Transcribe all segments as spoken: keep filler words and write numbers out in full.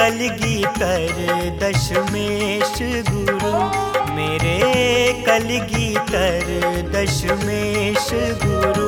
कलगी कर दशमेश गुरु, मेरे कलगी कर दशमेश गुरु।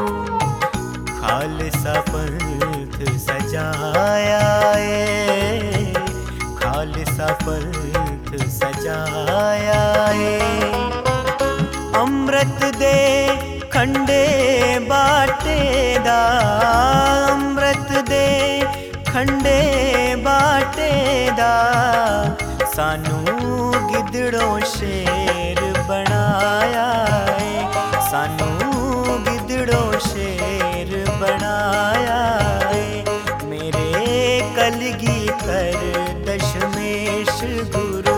खालसा पंथ सजाया है, खालसा पंथ सजाया है। अमृत दे खंडे बाटे दा, अमृत दे खंडे बाटे दा। सानू गिदड़ों शेर बनाया है, सानू गिदड़ों शेर बनाया है। मेरे कलगी कर दशमेश गुरु।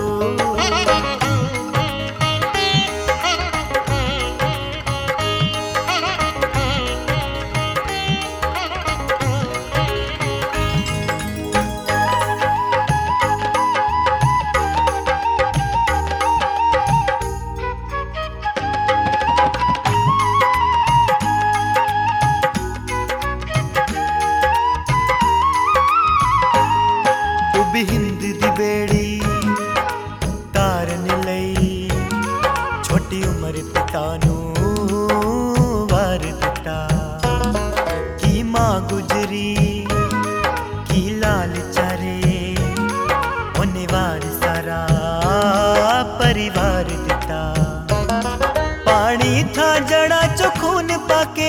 हिंद दी बेड़ी तारन लई, छोटी उम्र पिता नू वार दिता। की मां गुजरी की लाल चारे, उन्हें वार सारा परिवार दिता। पानी था जड़ा चो खून पाके,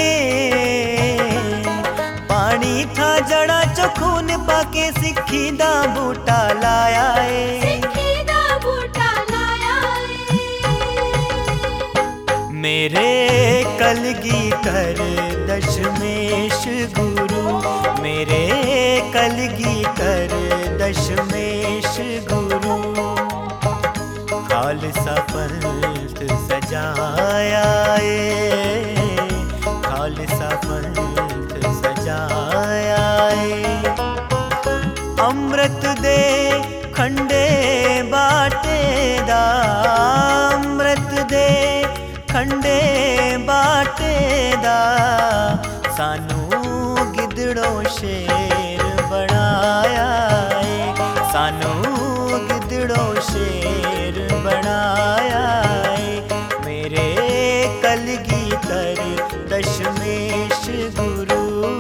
पानी था जड़ा चो खून पाके। सिक्खी दा बूटा लाया है, सिक्खी दा बूटा लाया है। मेरे कलगी कर दशमेश गुरु, मेरे कलगी कर दशमेश गुरु। खालसा पंथ सजाया है, खालसा पंथ सजाया है। अमृत दे खंडे बाटे दा, अमृत दे खंडे बाटे दा। सानू गिदड़ों शेर बनाया है, सानू गिदड़ों शेर बनाया है। मेरे कलगी कर दशमेश गुरु।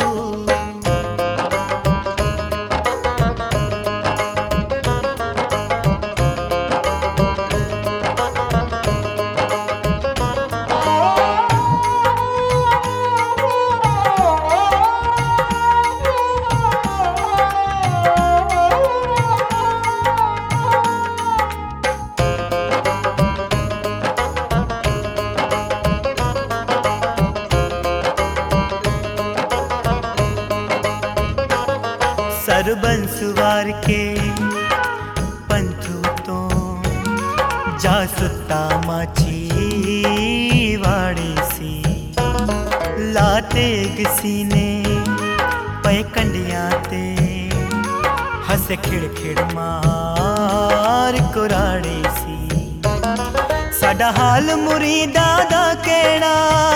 सरबंस वार के पंथू तो जा सुता माछी वाड़ी सी। लाते गसीने पे कंडियां ते, हस खिड़ खिड़ मार कुराड़ी सी। साडा हाल मुरीदा दा केड़ा,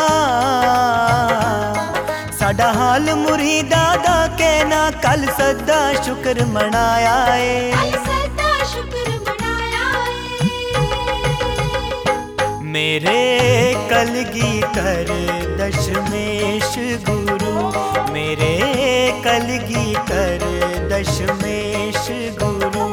साडा हाल मुरीदा दा कहना। कल सदा शुक्र मनाया है, कल सदा शुक्र मनाया है। मेरे कलगी कर दशमेश गुरु, मेरे कलगी कर दशमेश गुरु।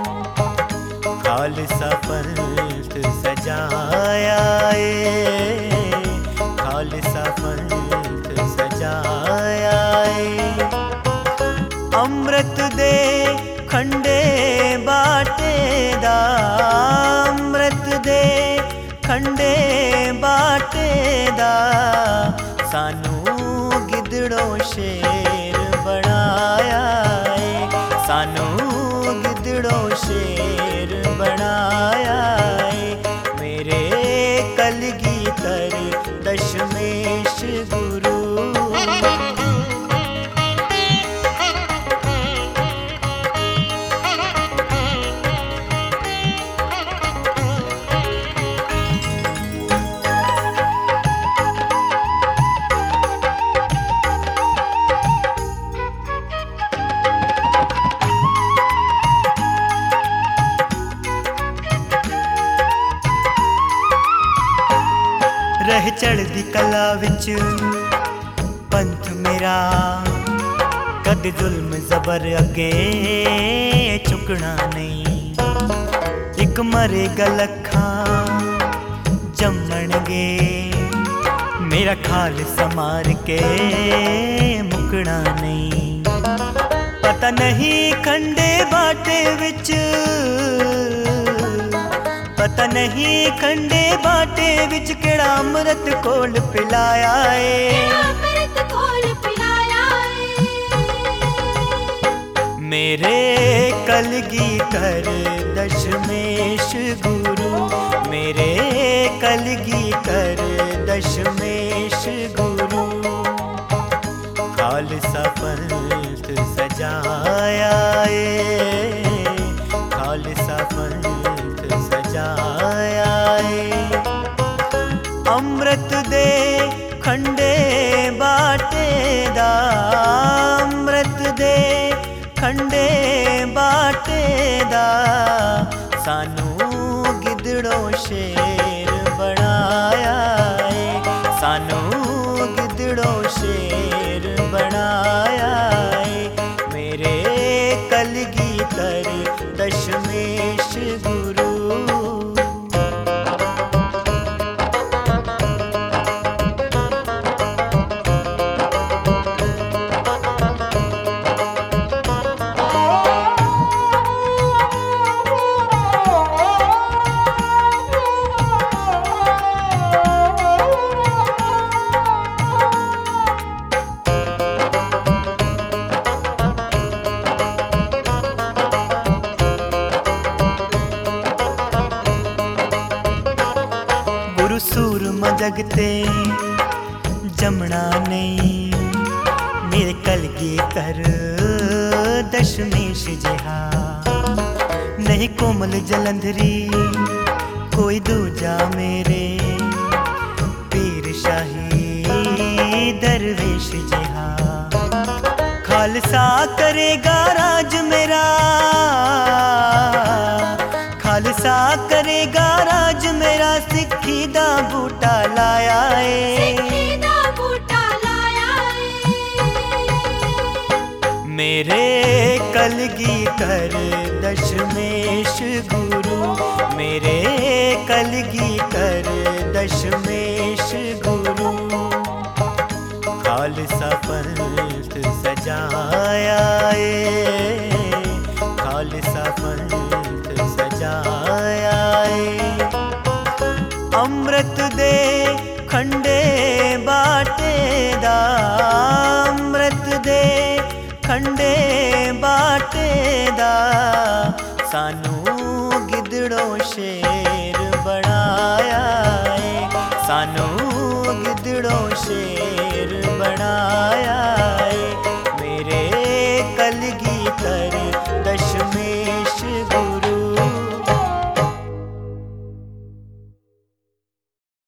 खालसा पंथ सजाया है, खालसा पंथ सजाया है। अमृत दे खंडे बाटे दा, अमृत दे खंडे बाटे दा। सानू गिदड़ों शेर बनाया है, सानू गिदड़ों शेर बनाया है। मेरे कलगी कर दशमेश गुरु। विच पंथ मेरा कद जुल्म जबर अगे चुकना नहीं। एक मरेगा लखा जमणगे मेरा खालसा मार के मुकना नहीं। पता नहीं खंडे बाटे विच पता नहीं खंडे बाटे विच केड़ा अमृत कोल पिलाया है। अमृत कोल पिलाया मेरे कलगीधर दशमेश गुरु मेरे कलगीधर दशमेश गुरु खालसा पंथ सजाया है। खालसा पंथ सजाया है। अमृत दे खंडे बाटे दा अमृत दे खंडे बाटे दा सानू गिदड़ो शेर बनाया है। सानू गिदड़ो शेर बनाया है। मेरे कलगीधर दशमेश गुरु सूरमा जगते जमना नहीं। मेरे कलगीधर दशमेश जिहा नहीं कोमल जलंधरी कोई दूजा मेरे पीर शाही दरवेश जिहा। खालसा करेगा राज मेरा खालसा करेगा राज मेरा सिक्खी दा बूटा लाया है। सिक्खी दा बूटा लाया मेरे कलगीधर दशमेश गुरु मेरे कलगीधर दशमेश गुरु खालसा पंथ सजाया है। खालसा पंथ सजाया है। अमृत दे खंडे बाटे दा अमृत दे खंडे बाटे दा सानू